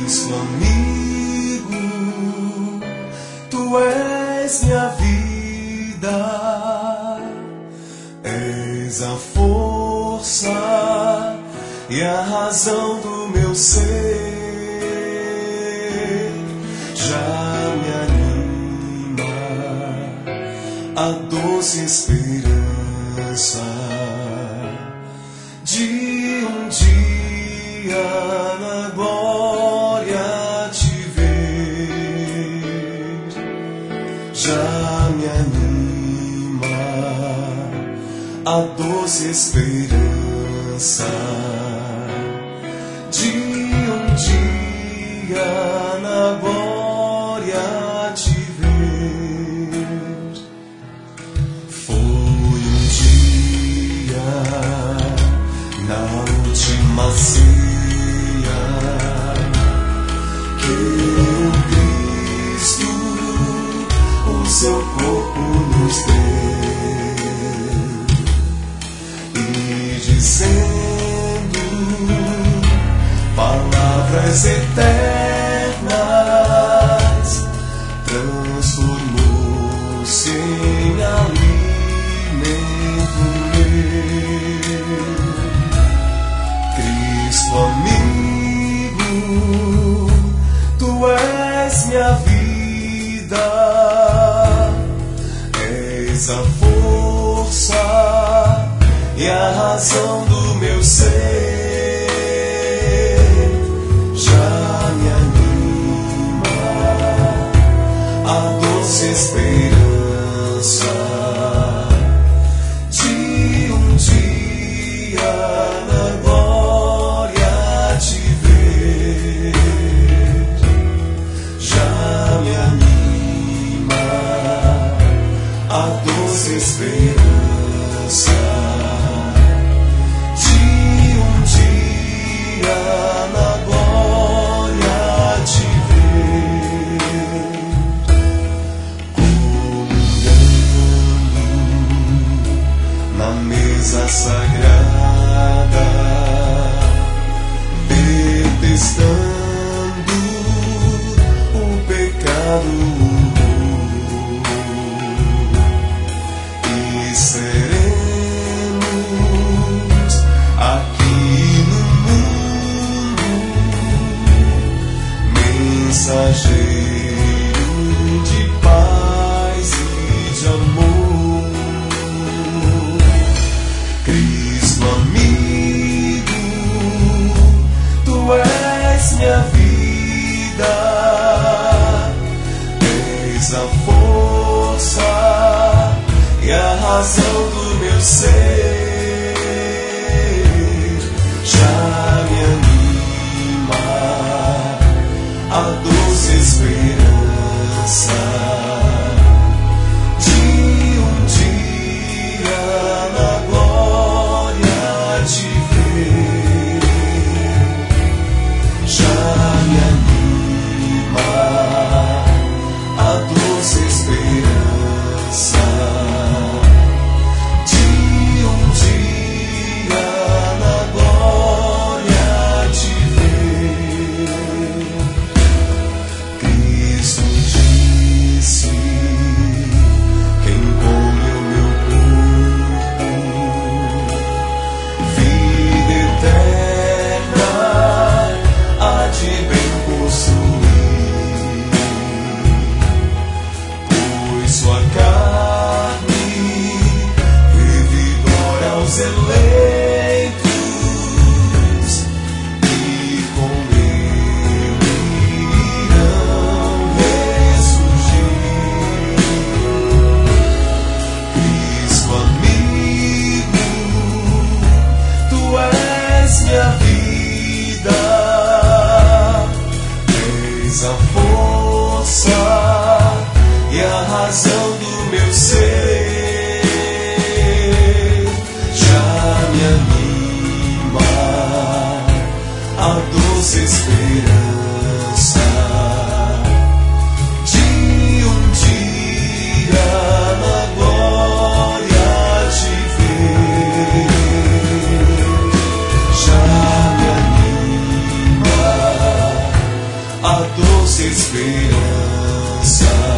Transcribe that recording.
Cristo amigo, Tu és minha vida, és a força e a razão do meu ser. Já me anima a doce esperança de um dia na glória te ver. Já me anima a doce esperança de um dia na glória te ver. Foi um dia na última ceia que o Cristo o seu corpo nos deu, e dizendo palavras eternas, transformou-se em alimento meu. Cristo amigo, Tu és minha vida, és a força e a razão do meu ser. Já me anima a doce esperança de um dia na glória te ver. Já me anima a doce esperança de um dia na glória te ver. Comungando na mesa sagrada, detestando o pecado, e seremos aqui no mundo mensageiro de paz e de amor. Cristo amigo, Tu és minha vida, és a força e a razão do meu ser. Já me anima a doce esperança de um dia na glória te ver. Já me anima a doce esperança de um dia na glória te ver. Cristo disse: quem come o meu corpo, vida eterna há de bem possuir, pois sua carne revigora aos eleitos, e com ele irão ressurgir. Cristo amigo, Tu és minha vida, és a força e a razão do meu ser. Já me anima a doce esperança de um dia na glória te ver. Já me anima esperança.